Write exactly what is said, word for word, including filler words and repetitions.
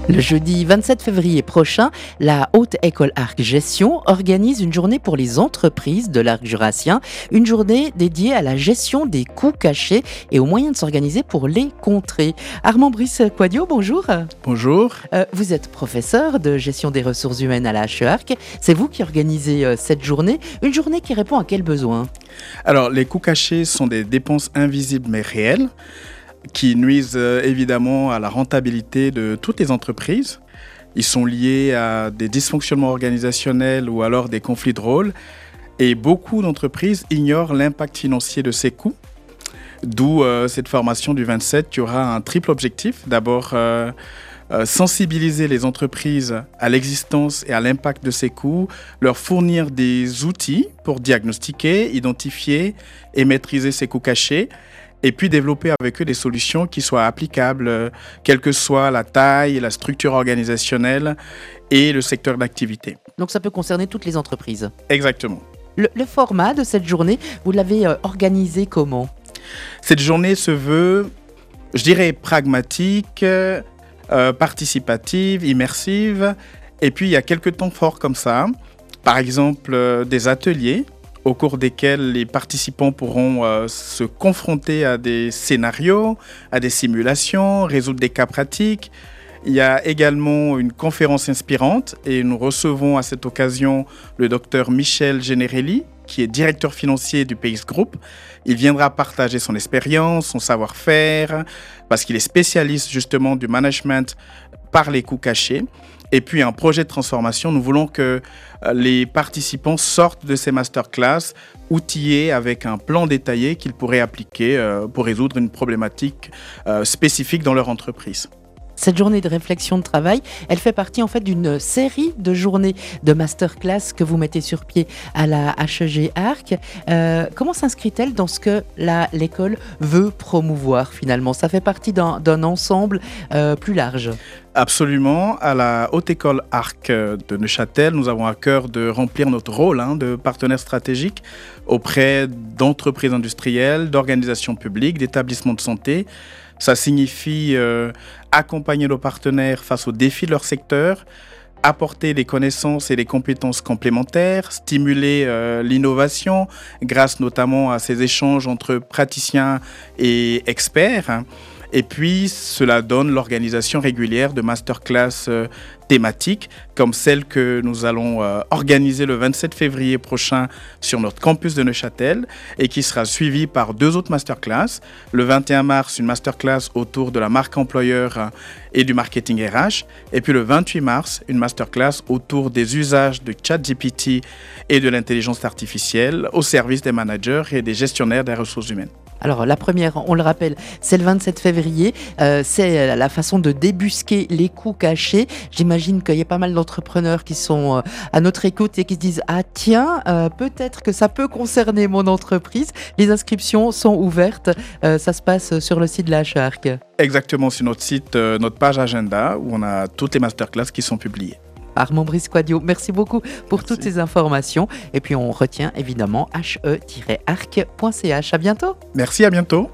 Le jeudi vingt-sept février prochain, la Haute École Arc Gestion organise une journée pour les entreprises de l'Arc jurassien, une journée dédiée à la gestion des coûts cachés et aux moyens de s'organiser pour les contrer. Armand Brice Quadio, bonjour. Bonjour. Euh, vous êtes professeur de gestion des ressources humaines à la H E A R C. C'est vous qui organisez euh, cette journée, une journée qui répond à quel besoin ? Alors, les coûts cachés sont des dépenses invisibles mais réelles, qui nuisent euh, évidemment à la rentabilité de toutes les entreprises. Ils sont liés à des dysfonctionnements organisationnels ou alors des conflits de rôle. Et beaucoup d'entreprises ignorent l'impact financier de ces coûts. D'où euh, cette formation du vingt-sept qui aura un triple objectif. D'abord, euh, euh, sensibiliser les entreprises à l'existence et à l'impact de ces coûts, leur fournir des outils pour diagnostiquer, identifier et maîtriser ces coûts cachés. Et puis développer avec eux des solutions qui soient applicables, euh, quelle que soit la taille, la structure organisationnelle et le secteur d'activité. Donc ça peut concerner toutes les entreprises. Exactement. Le, le format de cette journée, vous l'avez euh, organisé comment ? Cette journée se veut, je dirais, pragmatique, euh, participative, immersive. Et puis il y a quelques temps forts comme ça. Par exemple, euh, des ateliers au cours desquels les participants pourront euh, se confronter à des scénarios, à des simulations, résoudre des cas pratiques. Il y a également une conférence inspirante et nous recevons à cette occasion le docteur Michel Generelli, qui est directeur financier du P X Group. Il viendra partager son expérience, son savoir-faire, parce qu'il est spécialiste justement du management par les coûts cachés. Et puis un projet de transformation, nous voulons que les participants sortent de ces masterclass outillés avec un plan détaillé qu'ils pourraient appliquer pour résoudre une problématique spécifique dans leur entreprise. Cette journée de réflexion de travail, elle fait partie en fait d'une série de journées de masterclass que vous mettez sur pied à la H E G Arc. Euh, comment s'inscrit-elle dans ce que la, l'école veut promouvoir finalement ? Ça fait partie d'un, d'un ensemble euh, plus large. Absolument. À la Haute École Arc de Neuchâtel, nous avons à cœur de remplir notre rôle hein, de partenaire stratégique auprès d'entreprises industrielles, d'organisations publiques, d'établissements de santé. Ça signifie euh, accompagner nos partenaires face aux défis de leur secteur, apporter des connaissances et des compétences complémentaires, stimuler euh, l'innovation grâce notamment à ces échanges entre praticiens et experts. Et puis, cela donne l'organisation régulière de masterclass euh, thématiques, comme celle que nous allons euh, organiser le vingt-sept février prochain sur notre campus de Neuchâtel et qui sera suivie par deux autres masterclass. Le vingt et un mars, une masterclass autour de la marque employeur euh, et du marketing R H. Et puis le vingt-huit mars, une masterclass autour des usages de ChatGPT et de l'intelligence artificielle au service des managers et des gestionnaires des ressources humaines. Alors la première, on le rappelle, c'est le vingt-sept février, euh, c'est la façon de débusquer les coûts cachés. J'imagine qu'il y a pas mal d'entrepreneurs qui sont euh, à notre écoute et qui se disent « Ah tiens, euh, peut-être que ça peut concerner mon entreprise ». Les inscriptions sont ouvertes, euh, ça se passe sur le site de la H E A R C. Exactement, sur notre site, euh, notre page agenda où on a toutes les masterclass qui sont publiées. Armand Brice Quadio, merci beaucoup pour Merci. toutes ces informations. Et puis on retient évidemment h e arc point c h. À bientôt. Merci, à bientôt.